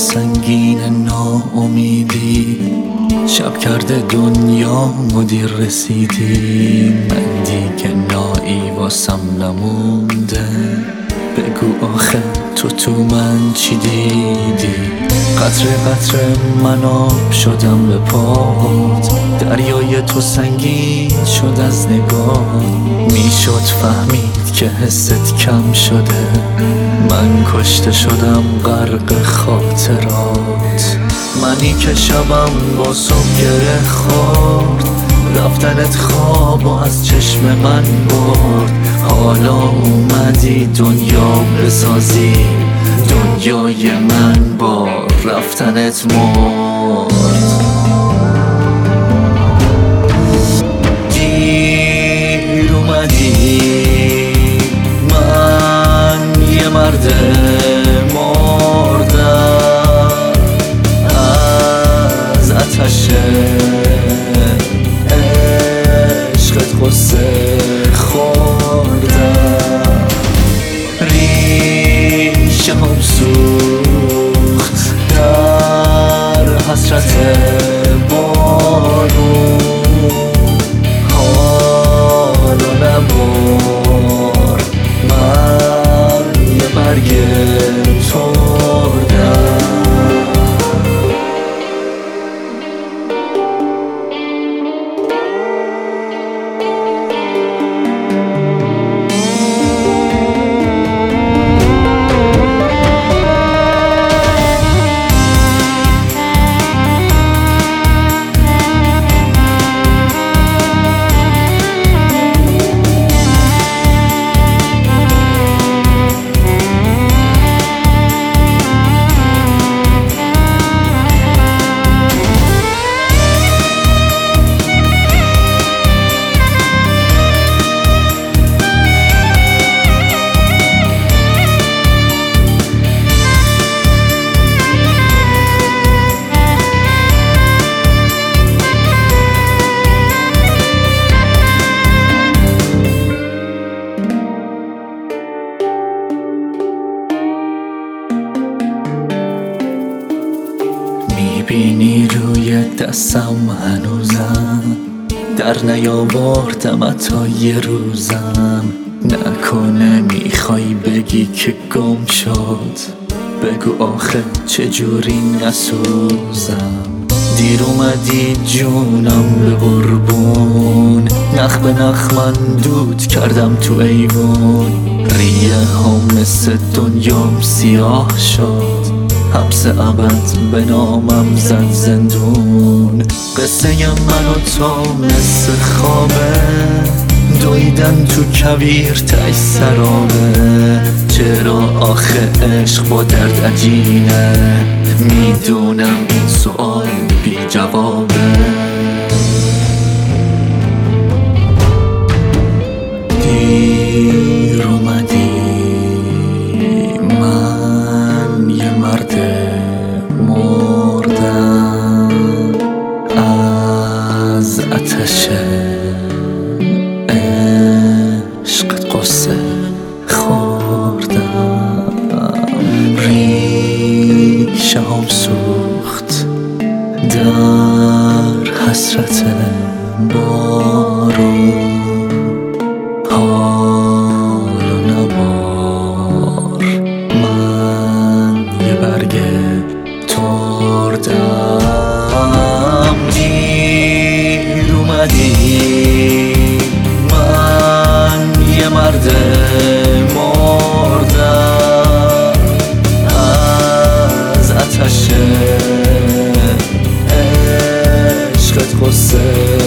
سنگین ناامیدی، شب کرده دنیا مدیر رسیدی. من دیگه نایی واسم نمونده، بگو آخه تو من چی دیدی؟ قطره قطره من آب شدم به پات، دریای تو سنگین شد از نگاه. میشد فهمید که حست کم شده، من کشته شدم غرق خاطرات. منی که شبم با صبح گره خورد، رفتنت خواب و از چشم من برد. حالا اومدی دنیا بسازی، دنیای من با رفتنت مرد. دیر اومدی، من یه مرد مردم، از آتش عشقت قصه خوردم. ریشه هم سوخت در حسرت بارون، حالو نبار، من یه برگ تردم. میبینی روی دستم هنوزم، در نیاوردم حتی یه روزم. نکنه میخوای بگی که گم شد، بگو آخه چجوری نسوزم. دیر اومدی جونم به قربون، نخ به نخ من دود کردم تو ایوون. ریه هم مثل دنیام سیاه شد، حبس ابد به نامم زد زندون. قصه من و تو مثل خوابه، دویدن تو کویر تای سرابه. چرا آخه عشق با درد عجینه، میدونم این سوال بی جوابه. دیر اومدی، من یه مرد مردم، از آتش عشقت قصه خوردم. ریشه هم سوخت در حسرت بارون، حالو نبار، من یه برگ تردم. دیر اومدی، من یه مرد مردم، از آتش عشقت قصه